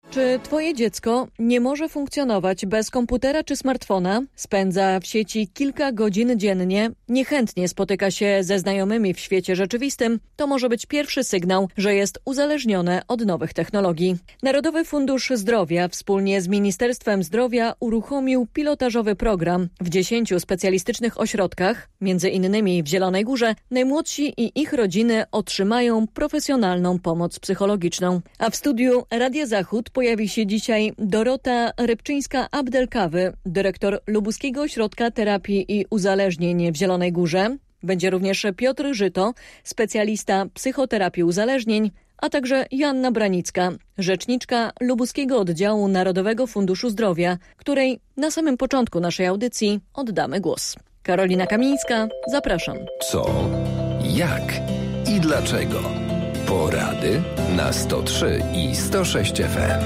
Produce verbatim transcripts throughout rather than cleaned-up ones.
Czy twoje dziecko nie może funkcjonować bez komputera czy smartfona? Spędza w sieci kilka godzin dziennie, niechętnie spotyka się ze znajomymi w świecie rzeczywistym? To może być pierwszy sygnał, że jest uzależnione od nowych technologii. Narodowy Fundusz Zdrowia wspólnie z Ministerstwem Zdrowia uruchomił pilotażowy program w dziesięciu specjalistycznych ośrodkach, między innymi w Zielonej Górze. Najmłodsi i ich rodziny otrzymają profesjonalną pomoc psychologiczną. A w studiu Radia Zachód pojawi się dzisiaj Dorota Rybczyńska-Abdelkawy, dyrektor Lubuskiego Ośrodka Terapii i Uzależnień w Zielonej Górze. Będzie również Piotr Żyto, specjalista psychoterapii uzależnień, a także Joanna Branicka, rzeczniczka Lubuskiego Oddziału Narodowego Funduszu Zdrowia, której na samym początku naszej audycji oddamy głos. Karolina Kamińska, zapraszam. Co, jak i dlaczego? Porady na sto trzy i sto sześć F M.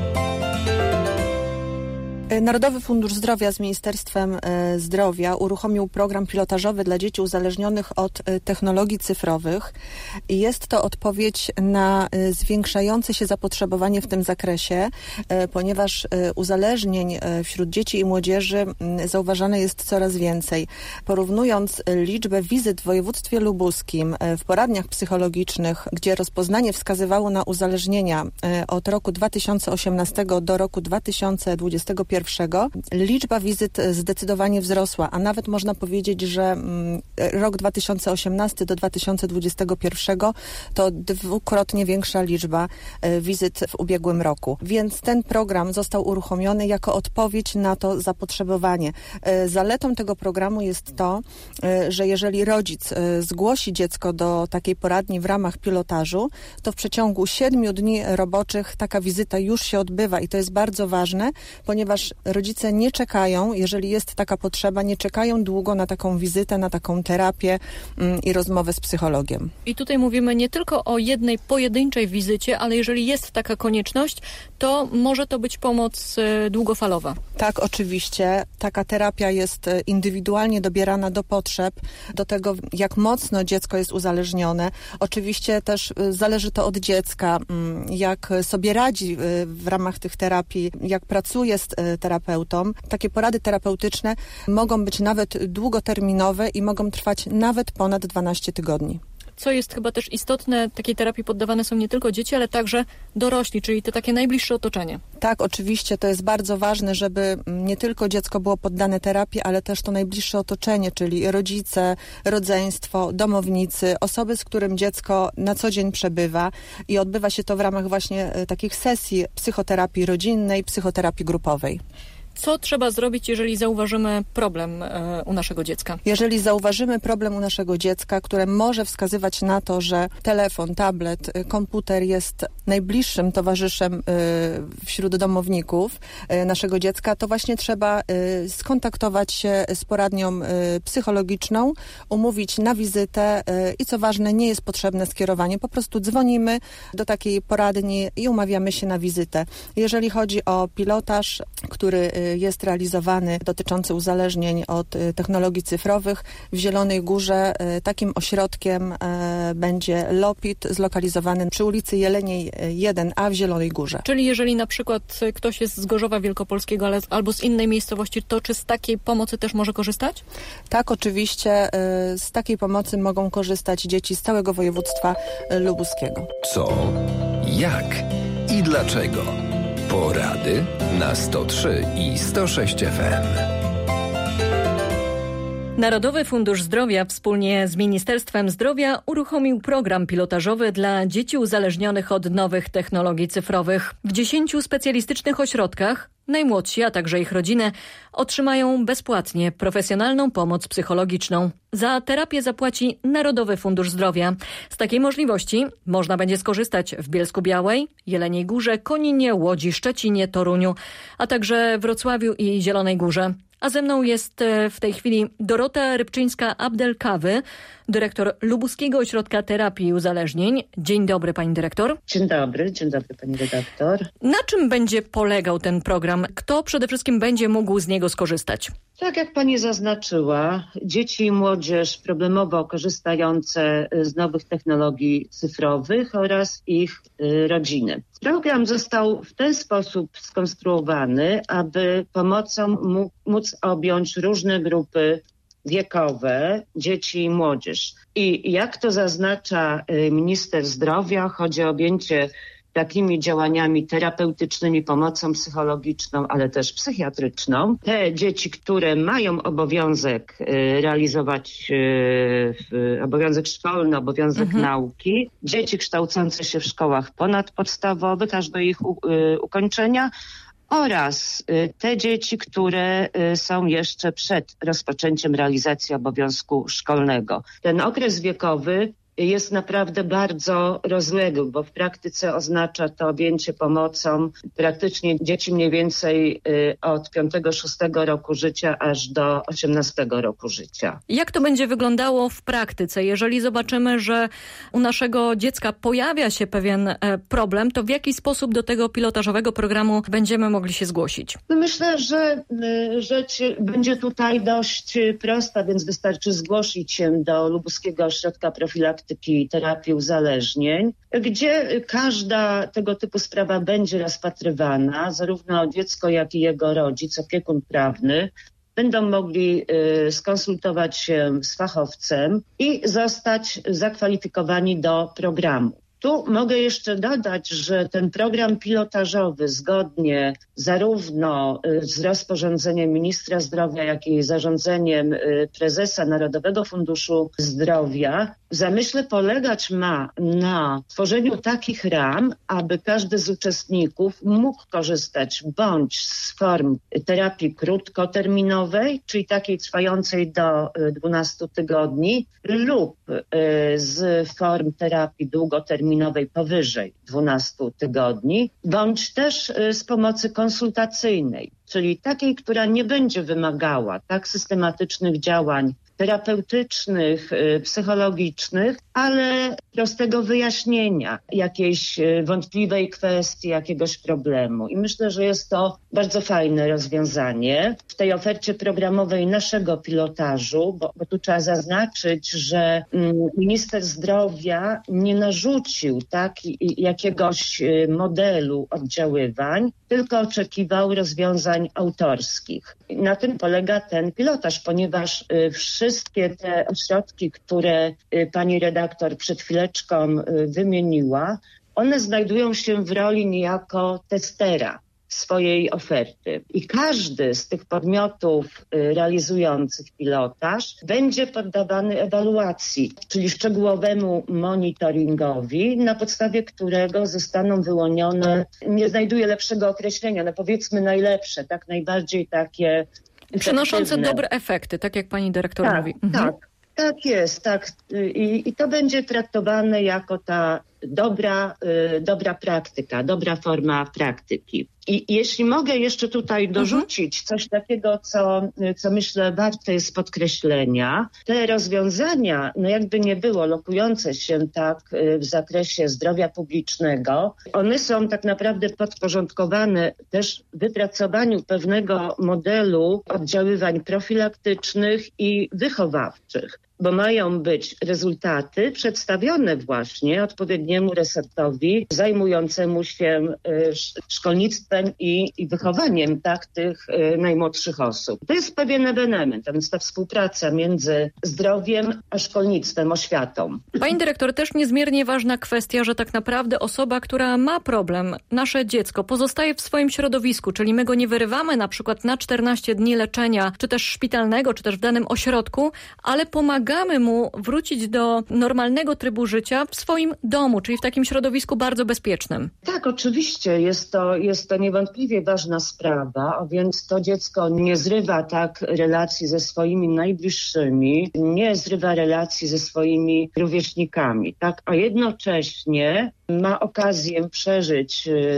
Narodowy Fundusz Zdrowia z Ministerstwem Zdrowia uruchomił program pilotażowy dla dzieci uzależnionych od technologii cyfrowych. Jest to odpowiedź na zwiększające się zapotrzebowanie w tym zakresie, ponieważ uzależnień wśród dzieci i młodzieży zauważane jest coraz więcej. Porównując liczbę wizyt w województwie lubuskim w poradniach psychologicznych, gdzie rozpoznanie wskazywało na uzależnienia od roku dwa tysiące osiemnastego do roku dwa tysiące dwudziestego pierwszego, liczba wizyt zdecydowanie wzrosła, a nawet można powiedzieć, że rok dwa tysiące osiemnasty do dwa tysiące dwudziestego pierwszego to dwukrotnie większa liczba wizyt w ubiegłym roku. Więc ten program został uruchomiony jako odpowiedź na to zapotrzebowanie. Zaletą tego programu jest to, że jeżeli rodzic zgłosi dziecko do takiej poradni w ramach pilotażu, to w przeciągu siedmiu dni roboczych taka wizyta już się odbywa i to jest bardzo ważne, ponieważ rodzice nie czekają, jeżeli jest taka potrzeba, nie czekają długo na taką wizytę, na taką terapię mm, i rozmowę z psychologiem. I tutaj mówimy nie tylko o jednej pojedynczej wizycie, ale jeżeli jest taka konieczność, to może to być pomoc y, długofalowa. Tak, oczywiście. Taka terapia jest indywidualnie dobierana do potrzeb, do tego, jak mocno dziecko jest uzależnione. Oczywiście też zależy to od dziecka, jak sobie radzi w ramach tych terapii, jak pracuje z terapeutą. Takie porady terapeutyczne mogą być nawet długoterminowe i mogą trwać nawet ponad dwanaście tygodni. Co jest chyba też istotne, takiej terapii poddawane są nie tylko dzieci, ale także dorośli, czyli to takie najbliższe otoczenie. Tak, oczywiście to jest bardzo ważne, żeby nie tylko dziecko było poddane terapii, ale też to najbliższe otoczenie, czyli rodzice, rodzeństwo, domownicy, osoby, z którym dziecko na co dzień przebywa i odbywa się to w ramach właśnie takich sesji psychoterapii rodzinnej, psychoterapii grupowej. Co trzeba zrobić, jeżeli zauważymy problem e, u naszego dziecka? Jeżeli zauważymy problem u naszego dziecka, które może wskazywać na to, że telefon, tablet, komputer jest najbliższym towarzyszem y, wśród domowników y, naszego dziecka, to właśnie trzeba y, skontaktować się z poradnią y, psychologiczną, umówić na wizytę y, i co ważne, nie jest potrzebne skierowanie. Po prostu dzwonimy do takiej poradni i umawiamy się na wizytę. Jeżeli chodzi o pilotaż, który jest realizowany dotyczący uzależnień od technologii cyfrowych. W Zielonej Górze takim ośrodkiem będzie LOPIT zlokalizowany przy ulicy Jeleniej jeden A w Zielonej Górze. Czyli jeżeli na przykład ktoś jest z Gorzowa Wielkopolskiego ale, albo z innej miejscowości, to czy z takiej pomocy też może korzystać? Tak, oczywiście z takiej pomocy mogą korzystać dzieci z całego województwa lubuskiego. Co, jak i dlaczego? Porady na sto trzy i sto sześć F M. Narodowy Fundusz Zdrowia wspólnie z Ministerstwem Zdrowia uruchomił program pilotażowy dla dzieci uzależnionych od nowych technologii cyfrowych. W dziesięciu specjalistycznych ośrodkach najmłodsi, a także ich rodziny otrzymają bezpłatnie profesjonalną pomoc psychologiczną. Za terapię zapłaci Narodowy Fundusz Zdrowia. Z takiej możliwości można będzie skorzystać w Bielsku-Białej, Jeleniej Górze, Koninie, Łodzi, Szczecinie, Toruniu, a także Wrocławiu i Zielonej Górze. A ze mną jest w tej chwili Dorota Rybczyńska-Abdelkawy, dyrektor Lubuskiego Ośrodka Terapii i Uzależnień. Dzień dobry, pani dyrektor. Dzień dobry, dzień dobry pani redaktor. Na czym będzie polegał ten program? Kto przede wszystkim będzie mógł z niego skorzystać? Tak jak pani zaznaczyła, dzieci i młodzież problemowo korzystające z nowych technologii cyfrowych oraz ich y, rodziny. Program został w ten sposób skonstruowany, aby pomocą mógł, móc objąć różne grupy wiekowe, dzieci i młodzież. I jak to zaznacza y, minister zdrowia, chodzi o objęcie takimi działaniami terapeutycznymi, pomocą psychologiczną, ale też psychiatryczną. Te dzieci, które mają obowiązek y, realizować y, obowiązek szkolny, obowiązek mhm. nauki, dzieci kształcące się w szkołach ponadpodstawowych aż do ich u, y, ukończenia, oraz y, te dzieci, które y, są jeszcze przed rozpoczęciem realizacji obowiązku szkolnego. Ten okres wiekowy jest naprawdę bardzo rozległy, bo w praktyce oznacza to objęcie pomocą praktycznie dzieci mniej więcej y, od piątego szóstego roku życia aż do osiemnastego roku życia. Jak to będzie wyglądało w praktyce? Jeżeli zobaczymy, że u naszego dziecka pojawia się pewien e, problem, to w jaki sposób do tego pilotażowego programu będziemy mogli się zgłosić? Myślę, że y, rzecz będzie tutaj dość prosta, więc wystarczy zgłosić się do Lubuskiego Ośrodka Profilaktyki i Terapii Uzależnień, gdzie każda tego typu sprawa będzie rozpatrywana, zarówno dziecko, jak i jego rodzic, opiekun prawny, będą mogli y, skonsultować się z fachowcem i zostać zakwalifikowani do programu. Tu mogę jeszcze dodać, że ten program pilotażowy zgodnie zarówno z rozporządzeniem ministra zdrowia, jak i zarządzeniem prezesa Narodowego Funduszu Zdrowia w zamyśle polegać ma na tworzeniu takich ram, aby każdy z uczestników mógł korzystać bądź z form terapii krótkoterminowej, czyli takiej trwającej do dwunastu tygodni, lub z form terapii długoterminowej powyżej dwunastu tygodni, bądź też z pomocy konsultacyjnej, czyli takiej, która nie będzie wymagała tak systematycznych działań terapeutycznych, psychologicznych, ale prostego wyjaśnienia jakiejś wątpliwej kwestii, jakiegoś problemu. I myślę, że jest to bardzo fajne rozwiązanie. W tej ofercie programowej naszego pilotażu, bo, bo tu trzeba zaznaczyć, że minister zdrowia nie narzucił tak, jakiegoś modelu oddziaływań, tylko oczekiwał rozwiązań autorskich. Na tym polega ten pilotaż, ponieważ wszystkie te ośrodki, które pani redaktor przed chwileczką wymieniła, one znajdują się w roli niejako testera swojej oferty. I każdy z tych podmiotów realizujących pilotaż będzie poddawany ewaluacji, czyli szczegółowemu monitoringowi, na podstawie którego zostaną wyłonione, nie znajduję lepszego określenia, no powiedzmy najlepsze, tak najbardziej takie przynoszące dobre efekty, tak jak pani dyrektor tak, mówi. Mhm. Tak, tak jest, tak. I, i to będzie traktowane jako ta dobra, y, dobra praktyka, dobra forma praktyki. I jeśli mogę jeszcze tutaj dorzucić coś takiego, co, co myślę warte jest podkreślenia, te rozwiązania, no jakby nie było, lokujące się tak w zakresie zdrowia publicznego, one są tak naprawdę podporządkowane też wypracowaniu pewnego modelu oddziaływań profilaktycznych i wychowawczych, bo mają być rezultaty przedstawione właśnie odpowiedniemu resortowi zajmującemu się szkolnictwem i, i wychowaniem tak tych najmłodszych osób. To jest pewien ewenement, a więc ta współpraca między zdrowiem a szkolnictwem, oświatą. Pani dyrektor, też niezmiernie ważna kwestia, że tak naprawdę osoba, która ma problem, nasze dziecko, pozostaje w swoim środowisku, czyli my go nie wyrywamy na przykład na czternaście dni leczenia, czy też szpitalnego, czy też w danym ośrodku, ale pomagamy mu wrócić do normalnego trybu życia w swoim domu, czyli w takim środowisku bardzo bezpiecznym. Tak, oczywiście. Jest to, jest to niewątpliwie ważna sprawa, a więc to dziecko nie zrywa tak relacji ze swoimi najbliższymi, nie zrywa relacji ze swoimi rówieśnikami, tak, a jednocześnie ma okazję przeżyć y,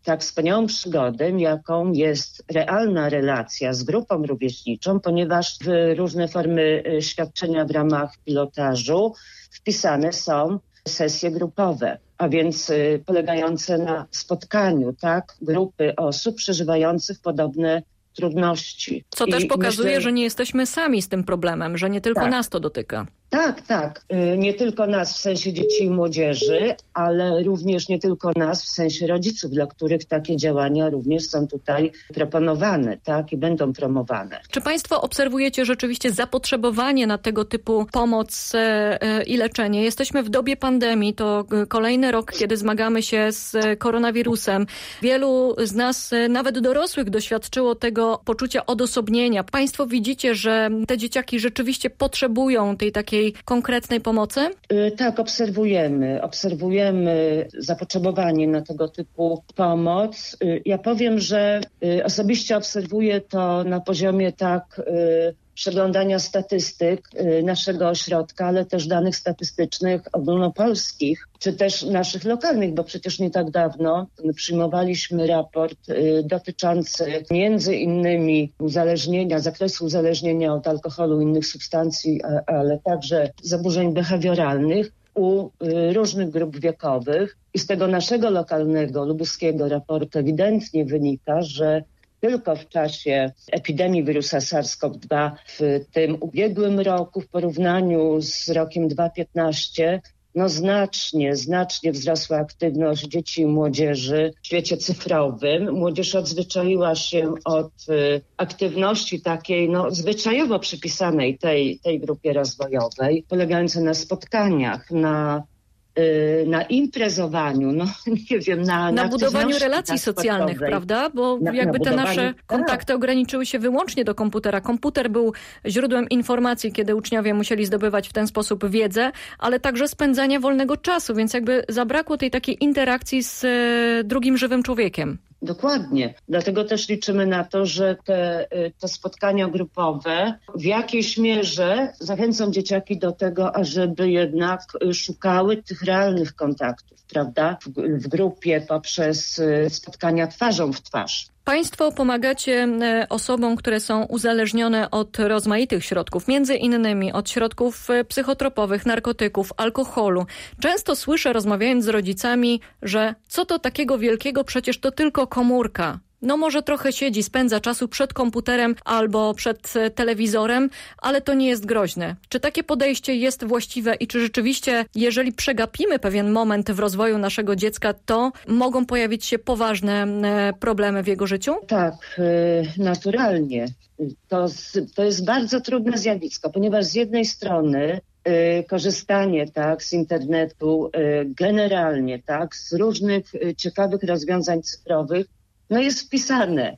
tak wspaniałą przygodę, jaką jest realna relacja z grupą rówieśniczą, ponieważ w różne formy świadczenia w ramach pilotażu wpisane są sesje grupowe, a więc y, polegające na spotkaniu, tak, grupy osób przeżywających podobne trudności. Co też I pokazuje, myślę, że nie jesteśmy sami z tym problemem, że nie tylko tak. nas to dotyka. Tak, tak. Y, Nie tylko nas w sensie dzieci i młodzieży, ale również nie tylko nas w sensie rodziców, dla których takie działania również są tutaj proponowane, tak, i będą promowane. Czy Państwo obserwujecie rzeczywiście zapotrzebowanie na tego typu pomoc e, e, i leczenie? Jesteśmy w dobie pandemii, to e, kolejny rok, kiedy zmagamy się z e, koronawirusem. Wielu z nas, e, nawet dorosłych, doświadczyło tego poczucia odosobnienia. Państwo widzicie, że te dzieciaki rzeczywiście potrzebują tej takiej konkretnej pomocy? Y, Tak, obserwujemy. Obserwujemy zapotrzebowanie na tego typu pomoc. Y, Ja powiem, że y, osobiście obserwuję to na poziomie tak y, przeglądania statystyk y, naszego ośrodka, ale też danych statystycznych ogólnopolskich, czy też naszych lokalnych, bo przecież nie tak dawno przyjmowaliśmy raport y, dotyczący między innymi uzależnienia, zakresu uzależnienia od alkoholu i innych substancji, a, ale także zaburzeń behawioralnych u y, różnych grup wiekowych. I z tego naszego lokalnego, lubuskiego raportu ewidentnie wynika, że tylko w czasie epidemii wirusa SARS-CoV dwa w tym ubiegłym roku w porównaniu z rokiem dwa tysiące piętnastym no znacznie, znacznie wzrosła aktywność dzieci i młodzieży w świecie cyfrowym. Młodzież odzwyczaiła się od y, aktywności takiej no, zwyczajowo przypisanej tej, tej grupie rozwojowej, polegającej na spotkaniach, na na imprezowaniu, no nie wiem, na... Na na budowaniu relacji socjalnych, prawda? Bo na, jakby na te nasze tak. kontakty ograniczyły się wyłącznie do komputera. Komputer był źródłem informacji, kiedy uczniowie musieli zdobywać w ten sposób wiedzę, ale także spędzania wolnego czasu, więc jakby zabrakło tej takiej interakcji z e, drugim żywym człowiekiem. Dokładnie. Dlatego też liczymy na to, że te, te spotkania grupowe w jakiejś mierze zachęcą dzieciaki do tego, ażeby jednak szukały tych realnych kontaktów, prawda? W, w grupie poprzez spotkania twarzą w twarz. Państwo pomagacie osobom, które są uzależnione od rozmaitych środków, między innymi od środków psychotropowych, narkotyków, alkoholu. Często słyszę, rozmawiając z rodzicami, że co to takiego wielkiego, przecież to tylko komórka. No może trochę siedzi, spędza czasu przed komputerem albo przed telewizorem, ale to nie jest groźne. Czy takie podejście jest właściwe i czy rzeczywiście, jeżeli przegapimy pewien moment w rozwoju naszego dziecka, to mogą pojawić się poważne problemy w jego życiu? Tak, naturalnie. To, to jest bardzo trudne zjawisko, ponieważ z jednej strony korzystanie tak, z internetu generalnie, tak, z różnych ciekawych rozwiązań cyfrowych, no jest wpisane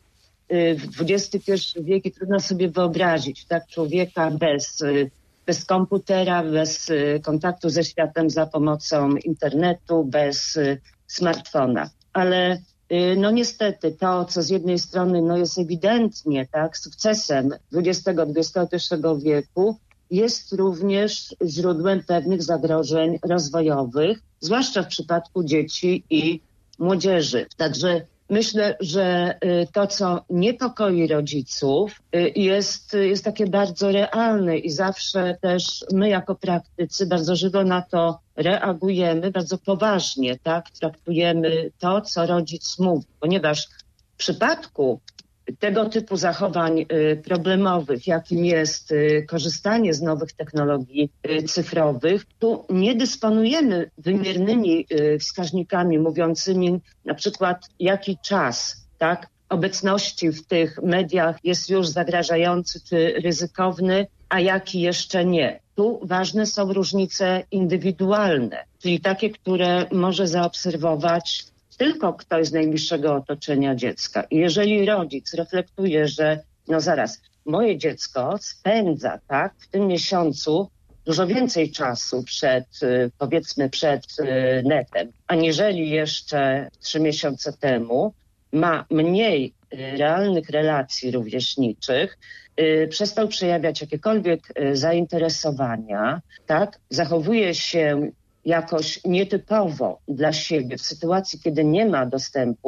w dwudziesty pierwszy wiek i trudno sobie wyobrazić tak, człowieka bez, bez komputera, bez kontaktu ze światem za pomocą internetu, bez smartfona. Ale no niestety to, co z jednej strony no jest ewidentnie tak, sukcesem dwudziestego dwudziestego pierwszego wieku, jest również źródłem pewnych zagrożeń rozwojowych, zwłaszcza w przypadku dzieci i młodzieży. Także myślę, że to, co niepokoi rodziców, jest, jest takie bardzo realne i zawsze też my jako praktycy bardzo żywo na to reagujemy, bardzo poważnie, tak, traktujemy to, co rodzic mówi, ponieważ w przypadku tego typu zachowań problemowych, jakim jest korzystanie z nowych technologii cyfrowych, tu nie dysponujemy wymiernymi wskaźnikami mówiącymi na przykład jaki czas, tak, obecności w tych mediach jest już zagrażający czy ryzykowny, a jaki jeszcze nie. Tu ważne są różnice indywidualne, czyli takie, które może zaobserwować tylko ktoś z najbliższego otoczenia dziecka. I jeżeli rodzic reflektuje, że no zaraz, moje dziecko spędza tak w tym miesiącu dużo więcej czasu przed, powiedzmy, przed netem, aniżeli jeszcze trzy miesiące temu, ma mniej realnych relacji rówieśniczych, przestał przejawiać jakiekolwiek zainteresowania, tak, zachowuje się jakoś nietypowo dla siebie w sytuacji, kiedy nie ma dostępu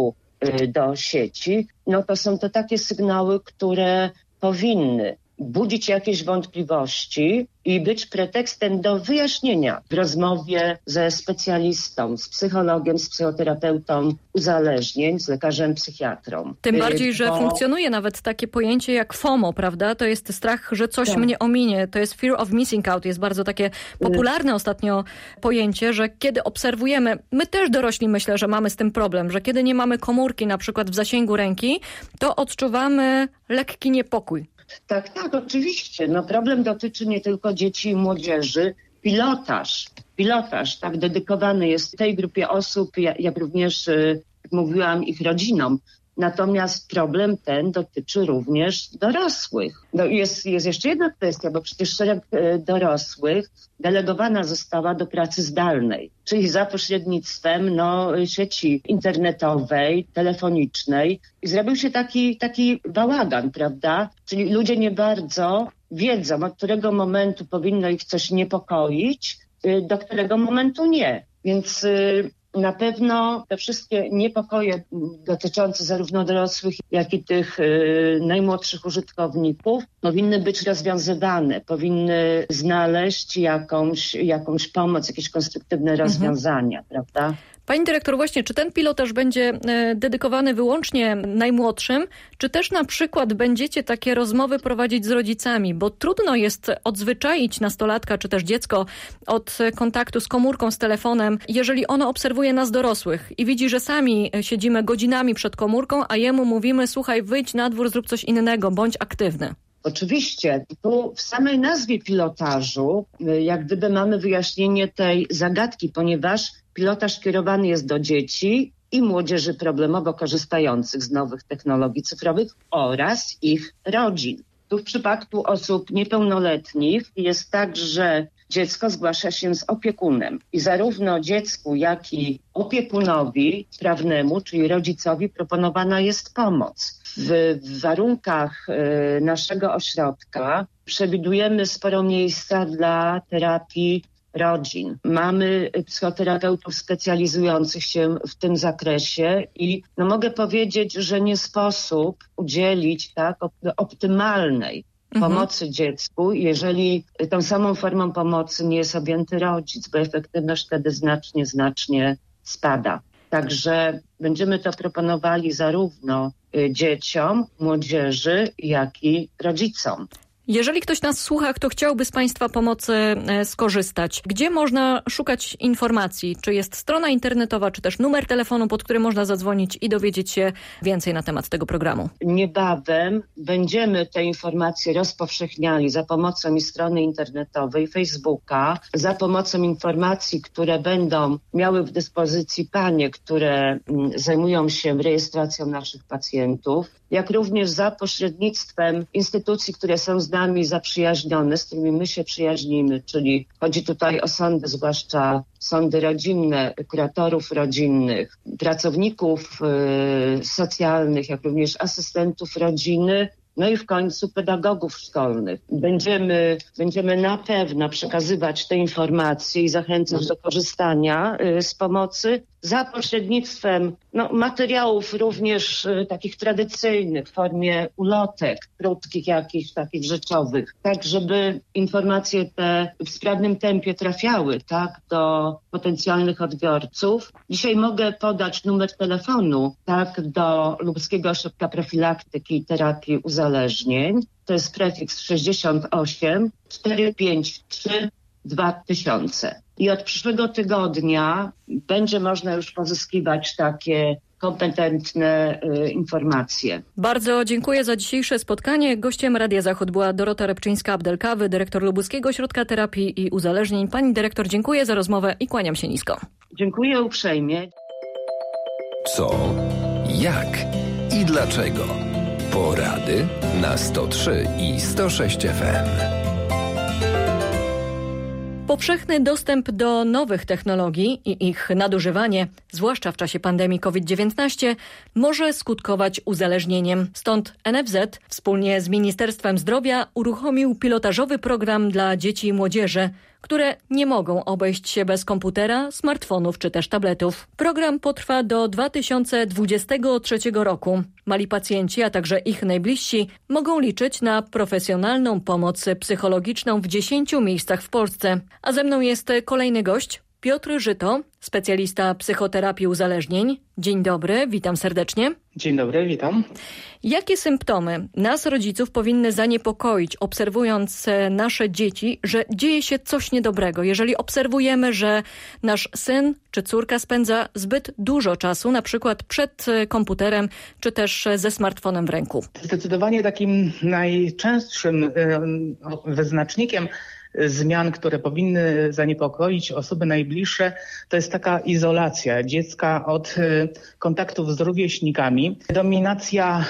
do sieci, no to są to takie sygnały, które powinny budzić jakieś wątpliwości i być pretekstem do wyjaśnienia w rozmowie ze specjalistą, z psychologiem, z psychoterapeutą uzależnień, z lekarzem psychiatrą. Tym bardziej, że Bo... funkcjonuje nawet takie pojęcie jak FOMO, prawda? To jest strach, że coś tak. mnie ominie. To jest fear of missing out. Jest bardzo takie popularne ostatnio pojęcie, że kiedy obserwujemy, my też dorośli myślę, że mamy z tym problem, że kiedy nie mamy komórki na przykład w zasięgu ręki, to odczuwamy lekki niepokój. Tak, tak, oczywiście. No problem dotyczy nie tylko dzieci i młodzieży. Pilotaż, pilotaż tak dedykowany jest tej grupie osób, jak również, jak mówiłam, ich rodzinom. Natomiast problem ten dotyczy również dorosłych. No jest, jest jeszcze jedna kwestia, bo przecież szereg dorosłych delegowana została do pracy zdalnej, czyli za pośrednictwem no, sieci internetowej, telefonicznej. I zrobił się taki, taki bałagan, prawda? Czyli ludzie nie bardzo wiedzą, od którego momentu powinno ich coś niepokoić, do którego momentu nie. Więc na pewno te wszystkie niepokoje dotyczące zarówno dorosłych, jak i tych y, najmłodszych użytkowników powinny być rozwiązywane, powinny znaleźć jakąś, jakąś pomoc, jakieś konstruktywne rozwiązania, mhm. prawda? Pani dyrektor, właśnie, czy ten pilotaż będzie dedykowany wyłącznie najmłodszym, czy też na przykład będziecie takie rozmowy prowadzić z rodzicami, bo trudno jest odzwyczaić nastolatka, czy też dziecko od kontaktu z komórką, z telefonem, jeżeli ono obserwuje nas dorosłych i widzi, że sami siedzimy godzinami przed komórką, a jemu mówimy, słuchaj, wyjdź na dwór, zrób coś innego, bądź aktywny. Oczywiście. Tu w samej nazwie pilotażu jak gdyby mamy wyjaśnienie tej zagadki, ponieważ pilotaż kierowany jest do dzieci i młodzieży problemowo korzystających z nowych technologii cyfrowych oraz ich rodzin. Tu w przypadku osób niepełnoletnich jest tak, że dziecko zgłasza się z opiekunem i zarówno dziecku, jak i opiekunowi prawnemu, czyli rodzicowi, proponowana jest pomoc. W, w warunkach y, naszego ośrodka przewidujemy sporo miejsca dla terapii rodzin. Mamy psychoterapeutów specjalizujących się w tym zakresie i no mogę powiedzieć, że nie sposób udzielić tak optymalnej mhm. pomocy dziecku, jeżeli tą samą formą pomocy nie jest objęty rodzic, bo efektywność wtedy znacznie, znacznie spada. Także będziemy to proponowali zarówno dzieciom, młodzieży, jak i rodzicom. Jeżeli ktoś nas słucha, kto chciałby z Państwa pomocy skorzystać, gdzie można szukać informacji? Czy jest strona internetowa, czy też numer telefonu, pod który można zadzwonić i dowiedzieć się więcej na temat tego programu? Niebawem będziemy te informacje rozpowszechniali za pomocą i strony internetowej, Facebooka, za pomocą informacji, które będą miały w dyspozycji panie, które zajmują się rejestracją naszych pacjentów, jak również za pośrednictwem instytucji, które są z nami zaprzyjaźnione, z którymi my się przyjaźnimy, czyli chodzi tutaj o sądy, zwłaszcza sądy rodzinne, kuratorów rodzinnych, pracowników y, socjalnych, jak również asystentów rodziny, no i w końcu pedagogów szkolnych. Będziemy, będziemy na pewno przekazywać te informacje i zachęcać do korzystania y, z pomocy za pośrednictwem no, materiałów również y, takich tradycyjnych, w formie ulotek, krótkich jakichś takich rzeczowych, tak żeby informacje te w sprawnym tempie trafiały tak, do potencjalnych odbiorców. Dzisiaj mogę podać numer telefonu tak, do Lubuskiego Ośrodka Profilaktyki i Terapii Uzależnień. To jest prefiks sześćdziesiąt osiem czterysta pięćdziesiąt trzy dwa tysiące. I od przyszłego tygodnia będzie można już pozyskiwać takie kompetentne y, informacje. Bardzo dziękuję za dzisiejsze spotkanie. Gościem Radia Zachód była Dorota Repczyńska-Abdelkawy, dyrektor Lubuskiego Ośrodka Terapii i Uzależnień. Pani dyrektor, dziękuję za rozmowę i kłaniam się nisko. Dziękuję uprzejmie. Co, jak i dlaczego? Porady na sto trzy i sto sześć F M. Powszechny dostęp do nowych technologii i ich nadużywanie, zwłaszcza w czasie pandemii COVID dziewiętnaście, może skutkować uzależnieniem. Stąd N F Z wspólnie z Ministerstwem Zdrowia uruchomił pilotażowy program dla dzieci i młodzieży, które nie mogą obejść się bez komputera, smartfonów czy też tabletów. Program potrwa do dwa tysiące dwudziestego trzeciego roku. Mali pacjenci, a także ich najbliżsi mogą liczyć na profesjonalną pomoc psychologiczną w dziesięciu miejscach w Polsce. A ze mną jest kolejny gość, Piotr Żyto, specjalista psychoterapii uzależnień. Dzień dobry, witam serdecznie. Dzień dobry, witam. Jakie symptomy nas, rodziców, powinny zaniepokoić, obserwując nasze dzieci, że dzieje się coś niedobrego? Jeżeli obserwujemy, że nasz syn czy córka spędza zbyt dużo czasu, na przykład przed komputerem, czy też ze smartfonem w ręku? Zdecydowanie takim najczęstszym wyznacznikiem zmian, które powinny zaniepokoić osoby najbliższe, to jest taka izolacja dziecka od kontaktów z rówieśnikami. Dominacja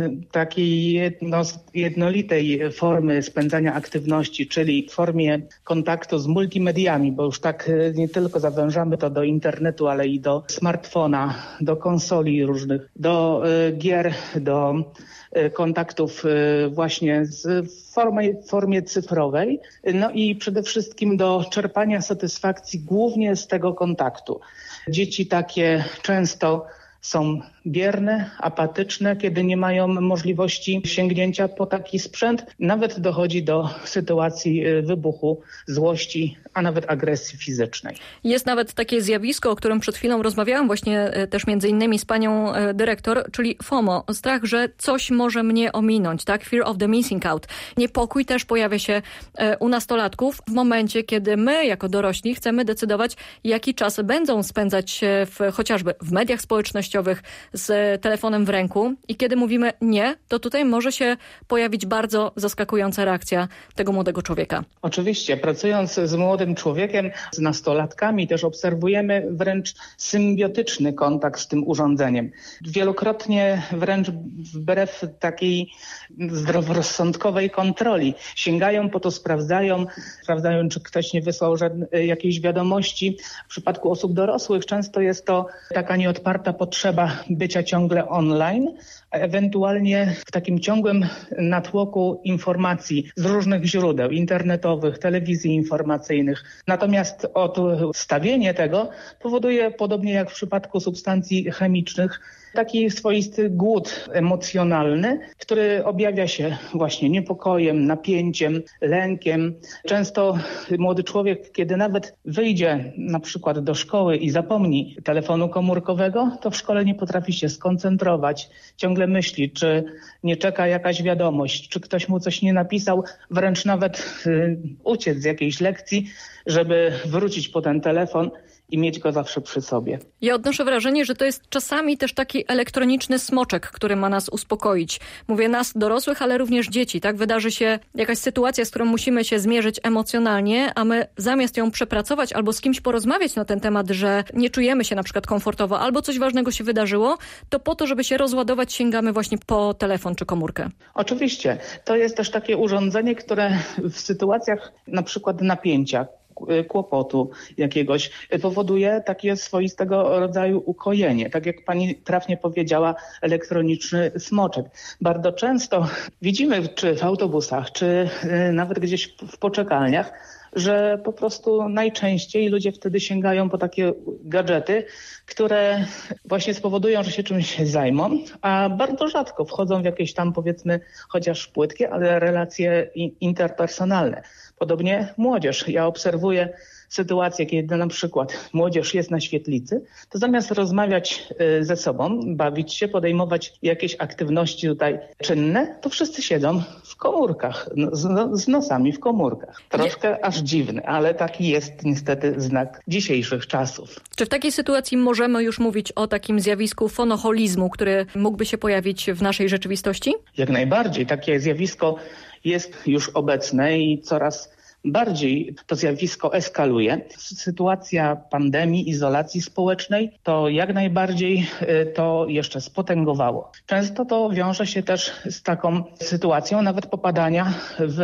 takiej jedno, jednolitej formy spędzania aktywności, czyli w formie kontaktu z multimediami, bo już tak nie tylko zawężamy to do internetu, ale i do smartfona, do konsoli różnych, do gier, do kontaktów właśnie w formie, w formie cyfrowej, no i przede wszystkim do czerpania satysfakcji głównie z tego kontaktu. Dzieci takie często są bierne, apatyczne, kiedy nie mają możliwości sięgnięcia po taki sprzęt. Nawet dochodzi do sytuacji wybuchu złości, a nawet agresji fizycznej. Jest nawet takie zjawisko, o którym przed chwilą rozmawiałam właśnie też między innymi z panią dyrektor, czyli FOMO, strach, że coś może mnie ominąć, tak? Fear of the missing out. Niepokój też pojawia się u nastolatków w momencie, kiedy my jako dorośli chcemy decydować, jaki czas będą spędzać w, chociażby w mediach społecznościowych, z telefonem w ręku i kiedy mówimy nie, to tutaj może się pojawić bardzo zaskakująca reakcja tego młodego człowieka. Oczywiście, pracując z młodym człowiekiem, z nastolatkami też obserwujemy wręcz symbiotyczny kontakt z tym urządzeniem. Wielokrotnie wręcz wbrew takiej zdroworozsądkowej kontroli sięgają po to, sprawdzają, sprawdzają, czy ktoś nie wysłał żadne, jakiejś wiadomości. W przypadku osób dorosłych często jest to taka nieodparta potrzeba bycia ciągle online, a ewentualnie w takim ciągłym natłoku informacji z różnych źródeł internetowych, telewizji informacyjnych. Natomiast odstawienie tego powoduje, podobnie jak w przypadku substancji chemicznych, taki swoisty głód emocjonalny, który objawia się właśnie niepokojem, napięciem, lękiem. Często młody człowiek, kiedy nawet wyjdzie na przykład do szkoły i zapomni telefonu komórkowego, to w szkole nie potrafi się skoncentrować. Ciągle myśli, czy nie czeka jakaś wiadomość, czy ktoś mu coś nie napisał, wręcz nawet y, uciec z jakiejś lekcji, żeby wrócić po ten telefon i mieć go zawsze przy sobie. Ja odnoszę wrażenie, że to jest czasami też taki elektroniczny smoczek, który ma nas uspokoić. Mówię nas dorosłych, ale również dzieci. Tak, wydarzy się jakaś sytuacja, z którą musimy się zmierzyć emocjonalnie, a my zamiast ją przepracować albo z kimś porozmawiać na ten temat, że nie czujemy się na przykład komfortowo albo coś ważnego się wydarzyło, to po to, żeby się rozładować, sięgamy właśnie po telefon czy komórkę. Oczywiście. To jest też takie urządzenie, które w sytuacjach na przykład napięcia, kłopotu jakiegoś powoduje takie swoistego rodzaju ukojenie. Tak jak pani trafnie powiedziała, elektroniczny smoczek. Bardzo często widzimy, czy w autobusach, czy nawet gdzieś w poczekalniach, że po prostu najczęściej ludzie wtedy sięgają po takie gadżety, które właśnie spowodują, że się czymś zajmą, a bardzo rzadko wchodzą w jakieś tam, powiedzmy, chociaż płytkie, ale relacje interpersonalne. Podobnie młodzież. Ja obserwuję sytuację, kiedy na przykład młodzież jest na świetlicy, to zamiast rozmawiać ze sobą, bawić się, podejmować jakieś aktywności tutaj czynne, to wszyscy siedzą w komórkach, z, z nosami w komórkach. Troszkę aż dziwny, ale taki jest niestety znak dzisiejszych czasów. Czy w takiej sytuacji możemy już mówić o takim zjawisku fonoholizmu, który mógłby się pojawić w naszej rzeczywistości? Jak najbardziej. Takie zjawisko jest już obecne i coraz bardziej to zjawisko eskaluje. Sytuacja pandemii, izolacji społecznej to jak najbardziej to jeszcze spotęgowało. Często to wiąże się też z taką sytuacją nawet popadania w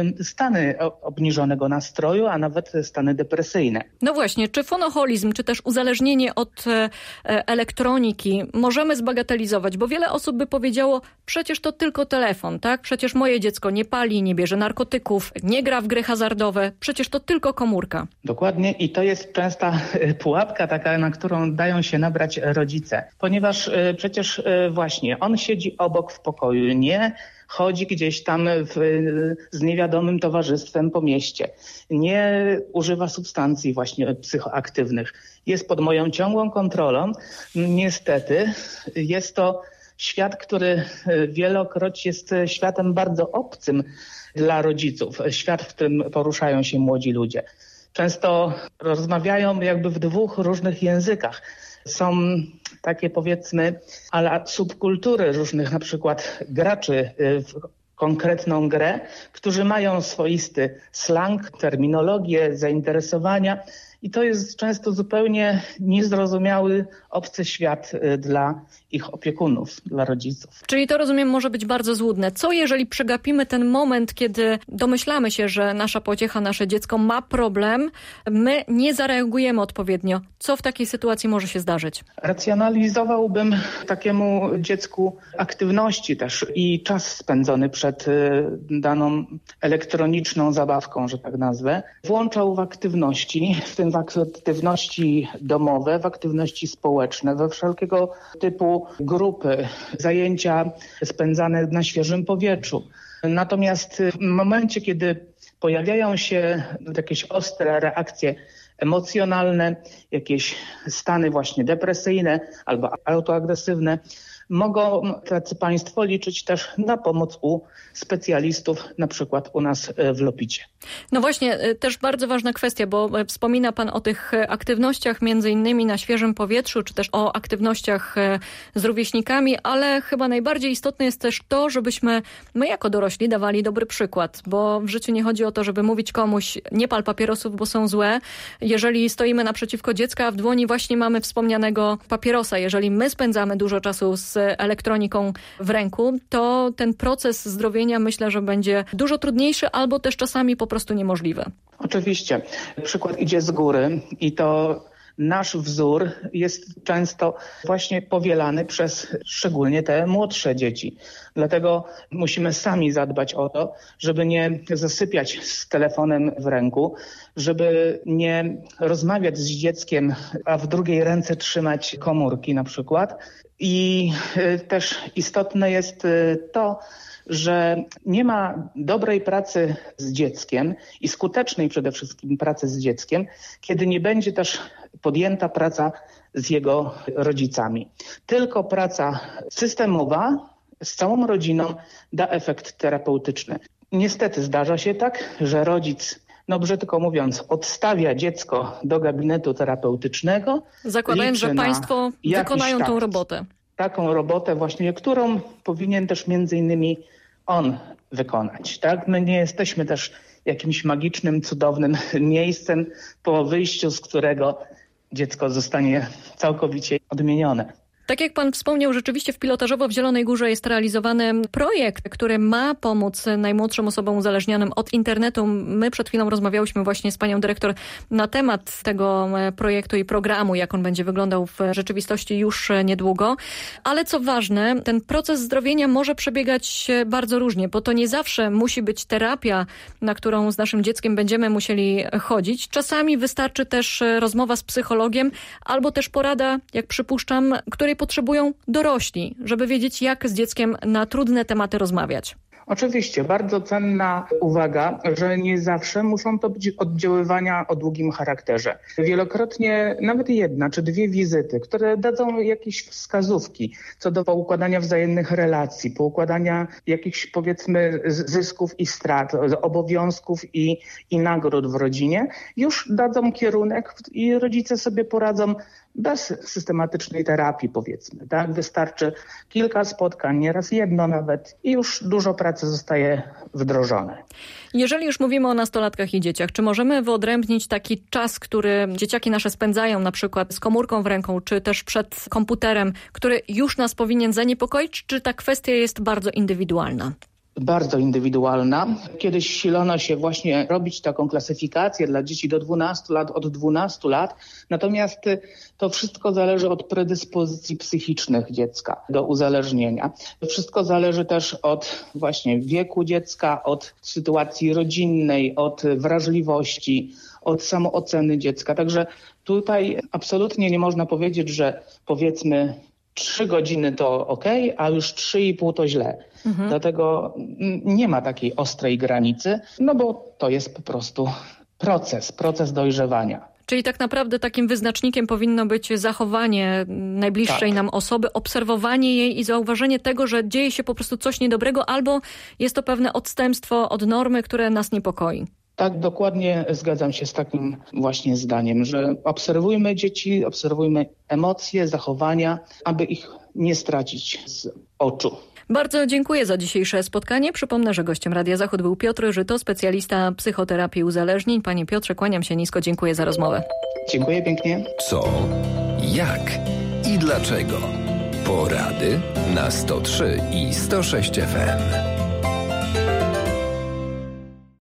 stany obniżonego nastroju, a nawet stany depresyjne. No właśnie, czy fonoholizm, czy też uzależnienie od elektroniki możemy zbagatelizować? Bo wiele osób by powiedziało, przecież to tylko telefon, tak? Przecież moje dziecko nie pali, nie bierze narkotyków, nie gra w gry hazardowe. standardowe, przecież to tylko komórka. Dokładnie i to jest częsta pułapka taka, na którą dają się nabrać rodzice, ponieważ przecież właśnie on siedzi obok w pokoju, nie chodzi gdzieś tam w, z niewiadomym towarzystwem po mieście, nie używa substancji właśnie psychoaktywnych, jest pod moją ciągłą kontrolą. Niestety jest to świat, który wielokroć jest światem bardzo obcym dla rodziców, świat, w którym poruszają się młodzi ludzie. Często rozmawiają jakby w dwóch różnych językach. Są takie powiedzmy ala subkultury różnych na przykład graczy w konkretną grę, którzy mają swoisty slang, terminologię, zainteresowania i to jest często zupełnie niezrozumiały, obcy świat dla ich opiekunów, dla rodziców. Czyli to, rozumiem, może być bardzo złudne. Co jeżeli przegapimy ten moment, kiedy domyślamy się, że nasza pociecha, nasze dziecko ma problem, my nie zareagujemy odpowiednio? Co w takiej sytuacji może się zdarzyć? Racjonalizowałbym takiemu dziecku aktywności też i czas spędzony przed daną elektroniczną zabawką, że tak nazwę. Włączał w aktywności, w tym w aktywności domowe, w aktywności społeczne, we wszelkiego typu grupy, zajęcia spędzane na świeżym powietrzu. Natomiast w momencie, kiedy pojawiają się jakieś ostre reakcje emocjonalne, jakieś stany właśnie depresyjne albo autoagresywne, mogą tacy państwo liczyć też na pomoc u specjalistów, na przykład u nas w Lopicie. No właśnie, też bardzo ważna kwestia, bo wspomina pan o tych aktywnościach między innymi na świeżym powietrzu, czy też o aktywnościach z rówieśnikami, ale chyba najbardziej istotne jest też to, żebyśmy my jako dorośli dawali dobry przykład, bo w życiu nie chodzi o to, żeby mówić komuś nie pal papierosów, bo są złe. Jeżeli stoimy naprzeciwko dziecka, a w dłoni właśnie mamy wspomnianego papierosa, jeżeli my spędzamy dużo czasu z elektroniką w ręku, to ten proces zdrowienia myślę, że będzie dużo trudniejszy albo też czasami po prostu niemożliwy. Oczywiście. Przykład idzie z góry i to nasz wzór jest często właśnie powielany przez szczególnie te młodsze dzieci. Dlatego musimy sami zadbać o to, żeby nie zasypiać z telefonem w ręku, żeby nie rozmawiać z dzieckiem, a w drugiej ręce trzymać komórki na przykład. I też istotne jest to, że nie ma dobrej pracy z dzieckiem i skutecznej przede wszystkim pracy z dzieckiem, kiedy nie będzie też podjęta praca z jego rodzicami. Tylko praca systemowa z całą rodziną da efekt terapeutyczny. Niestety zdarza się tak, że rodzic, no brzydko mówiąc, odstawia dziecko do gabinetu terapeutycznego. Zakładając, że państwo wykonają tak, tą robotę. Taką robotę właśnie, którą powinien też między innymi on wykonać. Tak? My nie jesteśmy też jakimś magicznym, cudownym miejscem, po wyjściu z którego dziecko zostanie całkowicie odmienione. Tak jak pan wspomniał, rzeczywiście w pilotażowo w Zielonej Górze jest realizowany projekt, który ma pomóc najmłodszym osobom uzależnionym od internetu. My przed chwilą rozmawiałyśmy właśnie z panią dyrektor na temat tego projektu i programu, jak on będzie wyglądał w rzeczywistości już niedługo. Ale co ważne, ten proces zdrowienia może przebiegać bardzo różnie, bo to nie zawsze musi być terapia, na którą z naszym dzieckiem będziemy musieli chodzić. Czasami wystarczy też rozmowa z psychologiem albo też porada, jak przypuszczam, której potrzebują dorośli, żeby wiedzieć, jak z dzieckiem na trudne tematy rozmawiać. Oczywiście, bardzo cenna uwaga, że nie zawsze muszą to być oddziaływania o długim charakterze. Wielokrotnie nawet jedna czy dwie wizyty, które dadzą jakieś wskazówki co do poukładania wzajemnych relacji, poukładania jakichś powiedzmy zysków i strat, obowiązków i, i nagród w rodzinie, już dadzą kierunek i rodzice sobie poradzą bez systematycznej terapii, powiedzmy. Tak? Wystarczy kilka spotkań, nieraz jedno nawet i już dużo pracy zostaje wdrożone. Jeżeli już mówimy o nastolatkach i dzieciach, czy możemy wyodrębnić taki czas, który dzieciaki nasze spędzają na przykład z komórką w ręku, czy też przed komputerem, który już nas powinien zaniepokoić, czy ta kwestia jest bardzo indywidualna? bardzo indywidualna. Kiedyś silono się właśnie robić taką klasyfikację dla dzieci do dwunastu lat, od dwunastu lat. Natomiast to wszystko zależy od predyspozycji psychicznych dziecka do uzależnienia. Wszystko zależy też od właśnie wieku dziecka, od sytuacji rodzinnej, od wrażliwości, od samooceny dziecka. Także tutaj absolutnie nie można powiedzieć, że powiedzmy trzy godziny to ok, a już trzy i pół to źle. Mhm. Dlatego nie ma takiej ostrej granicy, no bo to jest po prostu proces, proces dojrzewania. Czyli tak naprawdę takim wyznacznikiem powinno być zachowanie najbliższej tak. nam osoby, obserwowanie jej i zauważenie tego, że dzieje się po prostu coś niedobrego albo jest to pewne odstępstwo od normy, które nas niepokoi. Tak, dokładnie zgadzam się z takim właśnie zdaniem, że obserwujmy dzieci, obserwujmy emocje, zachowania, aby ich nie stracić z oczu. Bardzo dziękuję za dzisiejsze spotkanie. Przypomnę, że gościem Radia Zachód był Piotr Żyto, specjalista psychoterapii uzależnień. Panie Piotrze, kłaniam się nisko, dziękuję za rozmowę. Dziękuję pięknie. Co, jak i dlaczego? Porady na sto trzy i sto sześć F M.